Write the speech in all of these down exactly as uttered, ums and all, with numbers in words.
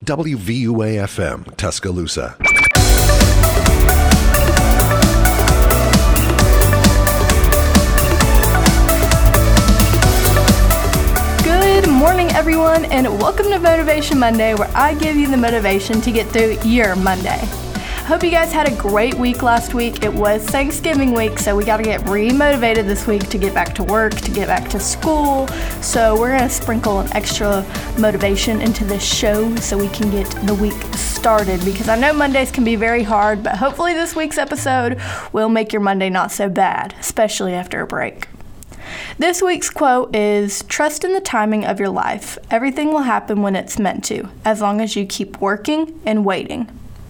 W V U A F M, Tuscaloosa. Good morning, everyone, and welcome to Motivation Monday, where I give you the motivation to get through your Monday. Hope you guys had a great week last week. It was Thanksgiving week, so we got to get re-motivated this week to get back to work, to get back to school. So we're going to sprinkle an extra motivation into this show so we can get the week started, because I know Mondays can be very hard, but hopefully this week's episode will make your Monday not so bad, especially after a break. This week's quote is, "Trust in the timing of your life. Everything will happen when it's meant to, as long as you keep working and waiting."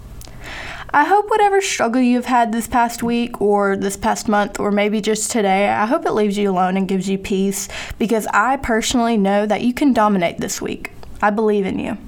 I hope whatever struggle you've had this past week or this past month or maybe just today, I hope it leaves you alone and gives you peace, because I personally know that you can dominate this week. I believe in you.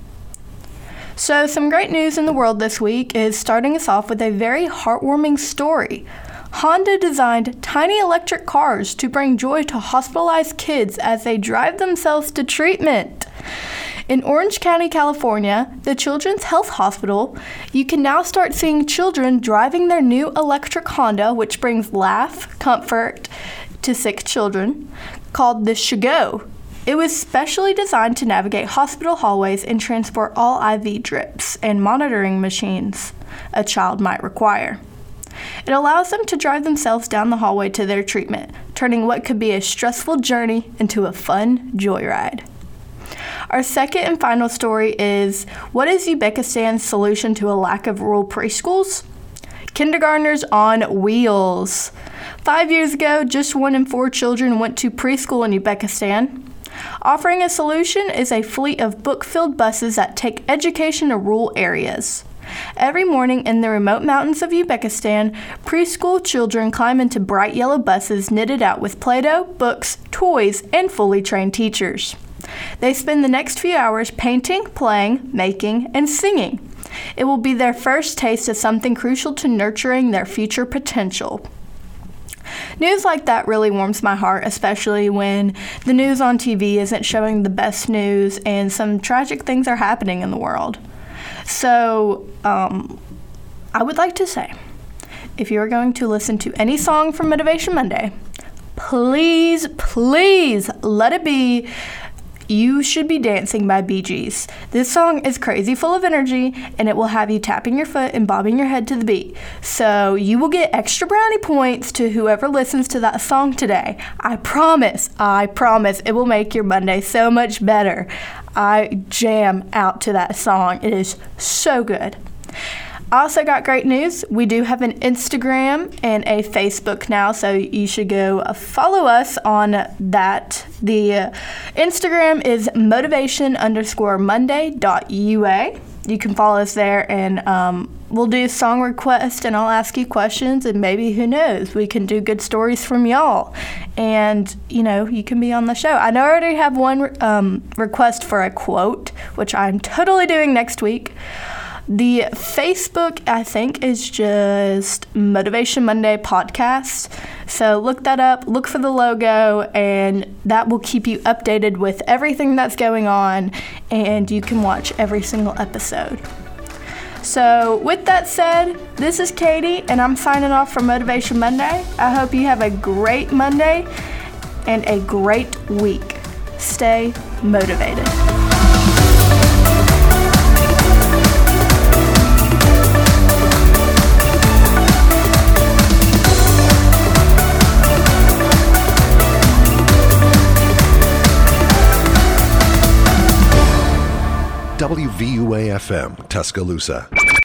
So some great news in the world this week is starting us off with a very heartwarming story. Honda designed tiny electric cars to bring joy to hospitalized kids as they drive themselves to treatment. In Orange County, California, the Children's Health Hospital, you can now start seeing children driving their new electric Honda, which brings laugh, comfort to sick children, called the Shogo. It was specially designed to navigate hospital hallways and transport all I V drips and monitoring machines a child might require. It allows them to drive themselves down the hallway to their treatment, turning what could be a stressful journey into a fun joyride. Our second and final story is, what is Uzbekistan's solution to a lack of rural preschools? Kindergartners on wheels. Five years ago, just one in four children went to preschool in Uzbekistan. Offering a solution is a fleet of book-filled buses that take education to rural areas. Every morning in the remote mountains of Uzbekistan, preschool children climb into bright yellow buses knitted out with Play-Doh, books, toys, and fully trained teachers. They spend the next few hours painting, playing, making, and singing. It will be their first taste of something crucial to nurturing their future potential. News like that really warms my heart, especially when the news on T V isn't showing the best news and some tragic things are happening in the world. So, um, I would like to say, if you are going to listen to any song from Motivation Monday, please, please let it be "You Should Be Dancing" by Bee Gees. This song is crazy full of energy, and it will have you tapping your foot and bobbing your head to the beat. So you will get extra brownie points to whoever listens to that song today. I promise, I promise it will make your Monday so much better. I jam out to that song. It is so good. I also got great news. We do have an Instagram and a Facebook now, so you should go follow us on that. The Instagram is motivation underscore Monday dot U A. You can follow us there, and um, we'll do song requests, and I'll ask you questions, and maybe, who knows, we can do good stories from y'all. And, you know, you can be on the show. I know I already have one um, request for a quote, which I'm totally doing next week. The Facebook, I think, is just Motivation Monday Podcast. So look that up, look for the logo, and that will keep you updated with everything that's going on, and you can watch every single episode. So with that said, this is Katie, and I'm signing off for Motivation Monday. I hope you have a great Monday and a great week. Stay motivated. W V U A F M, Tuscaloosa.